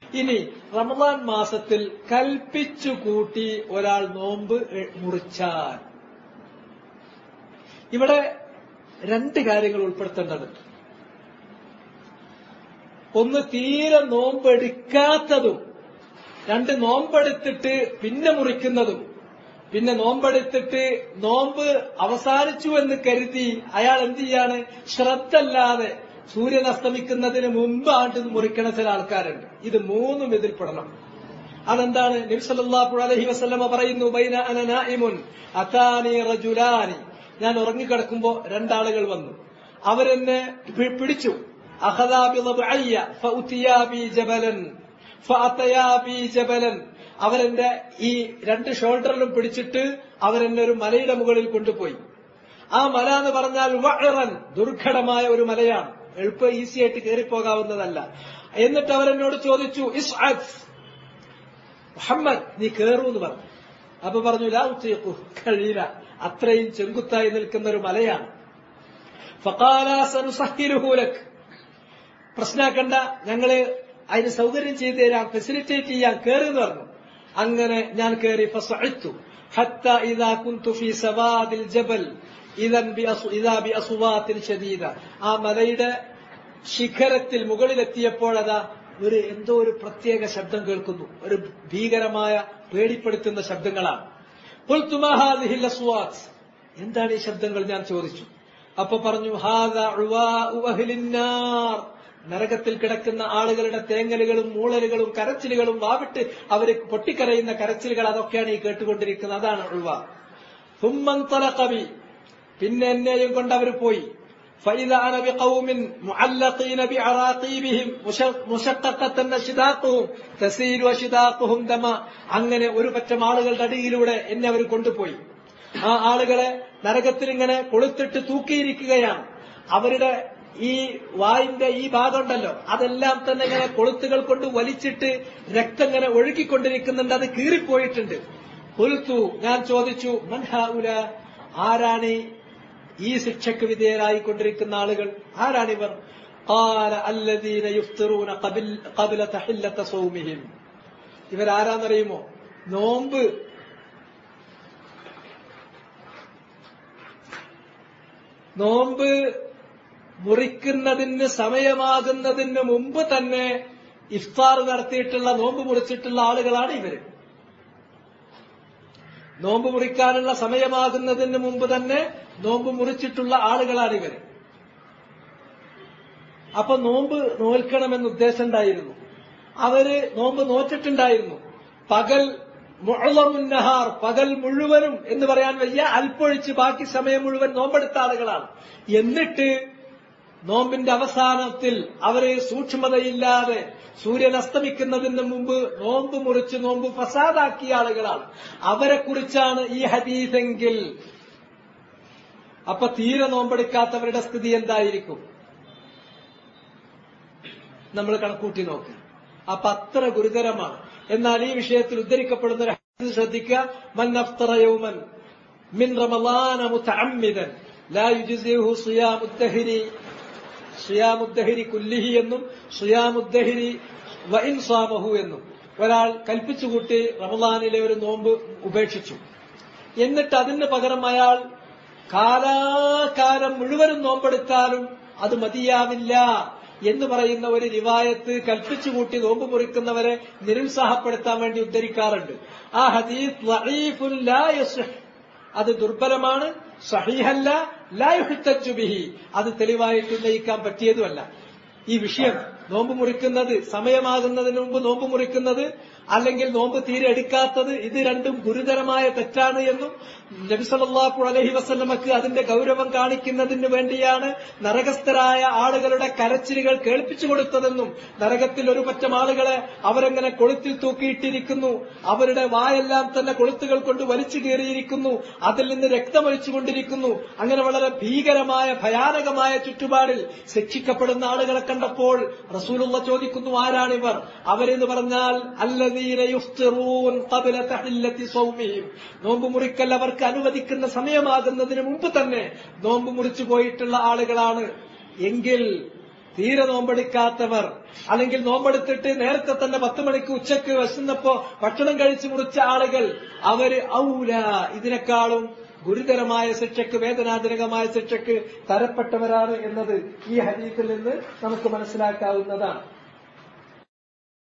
ഇനി റമദാൻ മാസത്തിൽ കൽപ്പിച്ചു കൂട്ടി ഒരാൾ നോമ്പ് മുറിച്ചാൽ ഇവിടെ രണ്ട് കാര്യങ്ങൾ ഉൾപ്പെടുത്തേണ്ടതുണ്ട്. ഒന്ന്, തീരെ നോമ്പെടുക്കാത്തതും, രണ്ട്, നോമ്പെടുത്തിട്ട് പിന്നെ മുറിക്കുന്നതും. പിന്നെ നോമ്പെടുത്തിട്ട് നോമ്പ് അവസാനിച്ചു എന്ന് കരുതി അയാൾ എന്ത് ചെയ്യാണ്, ശ്രദ്ധല്ലാതെ സൂര്യൻ അസ്തമിക്കുന്നതിന് മുമ്പാണ്ട് മുറിക്കണ ചില ആൾക്കാരുണ്ട്. ഇത് മൂന്നും ഇതിൽപ്പെടണം. അതെന്താണ്? നബി സല്ലല്ലാഹു അലൈഹി വസല്ലമ പറയുന്നു, ബൈന അന നായിമുൻ അതാനി റജുലാനി, ഞാൻ ഉറങ്ങിക്കിടക്കുമ്പോ രണ്ടാളുകൾ വന്നു, അവരെന്നെ പിടിച്ചു. അഖദാ ബിളബഅയ്യ ഫഉതിയാ ബി ജബലൻ ഫഅതയാ ബി ജബലൻ, അവരെന്റെ ഈ രണ്ട് ഷോൾഡറിലും പിടിച്ചിട്ട് അവരെന്നെ ഒരു മലയുടെ മുകളിൽ കൊണ്ടുപോയി. ആ മല എന്ന് പറഞ്ഞാൽ വഅറൻ, ദുർഘടമായ ഒരു മലയാണ്, എളുപ്പം ഈസി ആയിട്ട് കയറിപ്പോകാവുന്നതല്ല. എന്നിട്ട് അവരെന്നോട് ചോദിച്ചു, ഇസ്അദ് മുഹമ്മദ്, നീ കേറൂന്ന് പറഞ്ഞു. അപ്പൊ പറഞ്ഞു, ലാ ഉതീഖു, കഴിയില്ല, അത്രയും ചെങ്കുത്തായി നിൽക്കുന്ന ഒരു മലയാണ്. ഫഖാല സനുസഹിലുഹു ലക്, പ്രശ്നാക്കണ്ട, ഞങ്ങള് അതിന് സൗകര്യം ചെയ്തു തരാം, ഫെസിലിറ്റേറ്റ് ചെയ്യാൻ, കേറെന്ന് പറഞ്ഞു. അങ്ങനെ ഞാൻ കയറി. ഫസഅത്തു ഹത്താ ഇദാ കുന്തു ഫീ സവാദിൽ ജബൽ ഇദാ ബിഅസ്വാത്തിൻ ശദീദ, ആ മലയുടെ ശിഖരത്തിൽ മുകളിലെത്തിയപ്പോഴതാ എന്തോ ഒരു പ്രത്യേക ശബ്ദം കേൾക്കുന്നു. ഒരു ഭീകരമായ പേടിപ്പെടുത്തുന്ന ശബ്ദങ്ങളാണ്. ഖുൽതു മാ ഹാദിഹിൽ അസ്വാത്ത്, എന്താണ് ഈ ശബ്ദങ്ങൾ, ഞാൻ ചോദിച്ചു. അപ്പൊ പറഞ്ഞു, ഹാദാ ഉവാഉ അഹ്ലിൻ നാർ, നരകത്തിൽ കിടക്കുന്ന ആളുകളുടെ തേങ്ങലുകളും മൂളലുകളും കരച്ചിലുകളും വാവിട്ട് അവര് പൊട്ടിക്കരയുന്ന കരച്ചിലുകൾ, അതൊക്കെയാണ് ഈ കേട്ടുകൊണ്ടിരിക്കുന്നത്, അതാണ് ഉൾവ. സുമ്മൻതലഖ ബി, പിന്നെ എന്നെയും കൊണ്ട് അവർ പോയി. ഫഇദാ അന ബിഖൗമിൻ മുഅല്ലഖീന ബിഅറാഖീബിഹിം മുശഖഖതൻ അശ്ദാഖുഹും തസീലു അശ്ദാഖുഹും ദമ, അങ്ങനെ ഒരു പറ്റം ആളുകളുടെ അടിയിലൂടെ എന്നെ അവർ കൊണ്ടുപോയി. ആ ആളുകളെ നരകത്തിൽ ഇങ്ങനെ കൊളുത്തിട്ട് തൂക്കിയിരിക്കുകയാണ്. അവരുടെ ഈ വായിന്റെ ഈ ഭാഗം ഉണ്ടല്ലോ, അതെല്ലാം തന്നെ ഇങ്ങനെ കൊളുത്തുകൾ കൊണ്ട് വലിച്ചിട്ട് രക്തം ഇങ്ങനെ ഒഴുകിക്കൊണ്ടിരിക്കുന്നുണ്ട്, അത് കീറിപ്പോയിട്ടുണ്ട്. ഖുൽതു, ഞാൻ ചോദിച്ചു, മൻ ഹൗല, ആരാണ് ഈ ശിക്ഷയ്ക്ക് വിധേയരായിക്കൊണ്ടിരിക്കുന്ന ആളുകൾ, ആരാണിവർ? ഖാല അല്ലദീന യുഫ്തിറൂന ഖബ്ല തഹില്ലത സൗമിഹിം, ഇവരാരാന്നറിയുമോ? നോമ്പ് മുറിക്കുന്നതിന് സമയമാകുന്നതിന് മുമ്പ് തന്നെ ഇഫ്താർ നടത്തിയിട്ടുള്ള, നോമ്പ് മുറിച്ചിട്ടുള്ള ആളുകളാണ് ഇവര്. നോമ്പ് മുറിക്കാനുള്ള സമയമാകുന്നതിന് മുമ്പ് തന്നെ നോമ്പ് മുറിച്ചിട്ടുള്ള ആളുകളാണ് ഇവര്. അപ്പൊ നോമ്പ് നോൽക്കണമെന്ന് ഉദ്ദേശം ഉണ്ടായിരുന്നു. അവര് നോമ്പ് നോറ്റിട്ടുണ്ടായിരുന്നു. പകൽ മുഅ്ളമുന്നഹാർ, പകൽ മുഴുവനും എന്ന് പറയാൻ വയ്യ, അല്പൊഴിച്ച് ബാക്കി സമയം മുഴുവൻ നോമ്പെടുത്ത ആളുകളാണ്. എന്നിട്ട് നോമ്പിന്റെ അവസാനത്തിൽ അവരെ സൂക്ഷ്മതയില്ലാതെ സൂര്യൻ അസ്തമിക്കുന്നതിന് മുമ്പ് നോമ്പ് മുറിച്ച് നോമ്പ് ഫസാദാക്കിയ ആളുകളാണ്. അവരെക്കുറിച്ചാണ് ഈ ഹദീസെങ്കിൽ അപ്പൊ തീരെ നോമ്പെടുക്കാത്തവരുടെ സ്ഥിതി എന്തായിരിക്കും നമ്മൾ കണക്കൂട്ടി നോക്കുക. അപ്പൊ അത്ര ഗുരുതരമാണ്. എന്നാൽ ഈ വിഷയത്തിൽ ഉദ്ധരിക്കപ്പെടുന്ന ഒരു ഹദീസ് ശ്രദ്ധിക്കുക. മൻ അഫ്തറ യൗമൻ മിൻ റമളാന മുതഅമ്മിദൻ ലാ യുജ്സിഹു സിയാമുദ്ദഹരി കുല്ലിഹി എന്നും സിയാമുദ്ദഹരി വഇൻ സാമഹു എന്നും ഒരാൾ കൽപ്പിച്ചുകൂട്ടി റമളാനിലെ ഒരു നോമ്പ് ഉപേക്ഷിച്ചു. എന്നിട്ട് അതിന് പകരം അയാൾ കാലാകാലം മുഴുവനും നോമ്പെടുത്താലും അത് മതിയാവില്ല എന്ന് പറയുന്ന ഒരു റിവായത്ത് കൽപ്പിച്ചുകൂട്ടി നോമ്പ് മുറിക്കുന്നവരെ നിരുത്സാഹപ്പെടുത്താൻ വേണ്ടി ഉദ്ധരിക്കാറുണ്ട്. ആ ഹദീസ് ളഈഫുൻ ലാ യസ്ഹ്, അത് ദുർബലമാണ്, സഹീഹല്ല, ലാ യുഹ്തജു ബിഹി, അത് തെളിവായിട്ട് ഉന്നയിക്കാൻ പറ്റിയതുമല്ല. ഈ വിഷയം നോമ്പ് മുറിക്കുന്നത്, സമയമാകുന്നതിന് മുമ്പ് നോമ്പ് മുറിക്കുന്നത്, അല്ലെങ്കിൽ നോമ്പ് തീരെ എടുക്കാത്തത്, ഇത് രണ്ടും ഗുരുതരമായ തെറ്റാണ് എന്നും നബി സല്ലല്ലാഹു അലൈഹി വസല്ലമക്ക് അതിന്റെ ഗൗരവം കാണിക്കുന്നതിന് വേണ്ടിയാണ് നരകസ്ഥരായ ആളുകളുടെ കരച്ചിലുകൾ കേൾപ്പിച്ചു കൊടുത്തതെന്നും, നരകത്തിൽ ഒരു പറ്റം ആളുകളെ അവരെങ്ങനെ കൊളുത്തിൽ തൂക്കിയിട്ടിരിക്കുന്നു, അവരുടെ വായെല്ലാം തന്നെ കൊളുത്തുകൾ കൊണ്ട് വലിച്ചു കയറിയിരിക്കുന്നു, അതിൽ നിന്ന് രക്തമൊലിച്ചുകൊണ്ടിരിക്കുന്നു, അങ്ങനെ വളരെ ഭീകരമായ ഭയാനകമായ ചുറ്റുപാടിൽ ശിക്ഷിക്കപ്പെടുന്ന ആളുകളെ കണ്ടപ്പോൾ റസൂലുള്ള ചോദിക്കുന്നു, ആരാണിവർ? അവരെന്ന് പറഞ്ഞാൽ അല്ലദീന യുഫ്തിറൂൻ ഖബ്ല തഹില്ലതി സൗമിഹിം, നോമ്പ് മുറിക്കൽ അവർക്ക് അനുവദിക്കുന്ന സമയമാകുന്നതിന് മുമ്പ് തന്നെ നോമ്പ് മുറിച്ചു പോയിട്ടുള്ള ആളുകളാണ്. എങ്കിൽ തീരെ നോമ്പെടുക്കാത്തവർ, അല്ലെങ്കിൽ നോമ്പെടുത്തിട്ട് നേരത്തെ തന്നെ 10 മണിക്ക് ഉച്ചക്ക് വിശന്നപ്പോ ഭക്ഷണം കഴിച്ചു മുറിച്ച ആളുകൾ, അവര് ഔല, ഇതിനേക്കാളും ഗുരുതരമായ ശിക്ഷക്ക്, വേദനാജനകമായ ശിക്ഷക്ക് തരപ്പെട്ടവരാണ് എന്നത് ഈ ഹദീസിൽ നിന്ന് നമുക്ക് മനസ്സിലാക്കാവുന്നതാണ്.